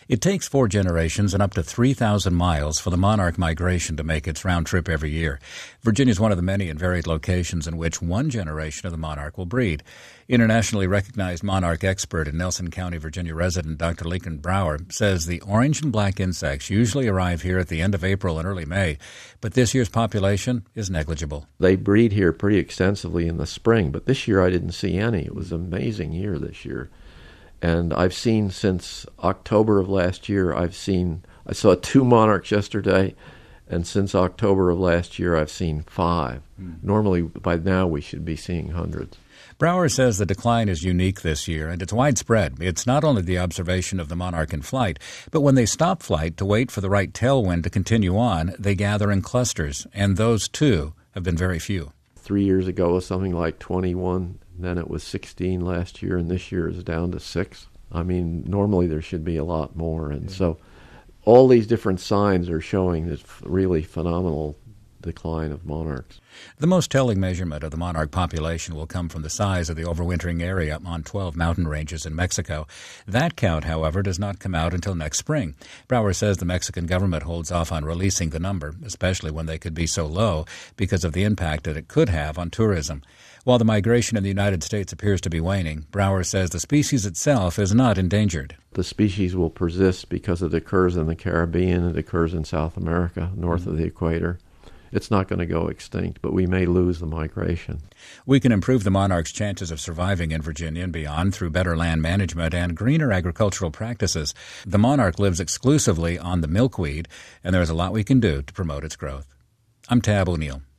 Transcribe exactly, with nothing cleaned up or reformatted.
It takes four generations and up to three thousand miles for the monarch migration to make its round trip every year. Virginia is one of the many and varied locations in which one generation of the monarch will breed. Internationally recognized monarch expert and Nelson County, Virginia resident Doctor Lincoln Brower says the orange and black insects usually arrive here at the end of April and early May, but this year's population is negligible. They breed here pretty extensively in the spring, but this year I didn't see any. It was an amazing year this year. And I've seen since October of last year, I've seen, I saw two monarchs yesterday, and since October of last year, I've seen five. Mm. Normally, by now, we should be seeing hundreds. Brower says the decline is unique this year, and it's widespread. It's not only the observation of the monarch in flight, but when they stop flight to wait for the right tailwind to continue on, they gather in clusters, and those, too, have been very few. Three years ago, it was something like twenty-one. Then it was sixteen last year, and this year is down to six. I mean, normally there should be a lot more. And yeah. So all these different signs are showing this really phenomenal decline of monarchs. The most telling measurement of the monarch population will come from the size of the overwintering area on twelve mountain ranges in Mexico. That count, however, does not come out until next spring. Brower says the Mexican government holds off on releasing the number, especially when they could be so low, because of the impact that it could have on tourism. While the migration in the United States appears to be waning, Brower says the species itself is not endangered. The species will persist because it occurs in the Caribbean, it occurs in South America, north mm-hmm. of the equator. It's not going to go extinct, but we may lose the migration. We can improve the monarch's chances of surviving in Virginia and beyond through better land management and greener agricultural practices. The monarch lives exclusively on the milkweed, and there is a lot we can do to promote its growth. I'm Tab O'Neill.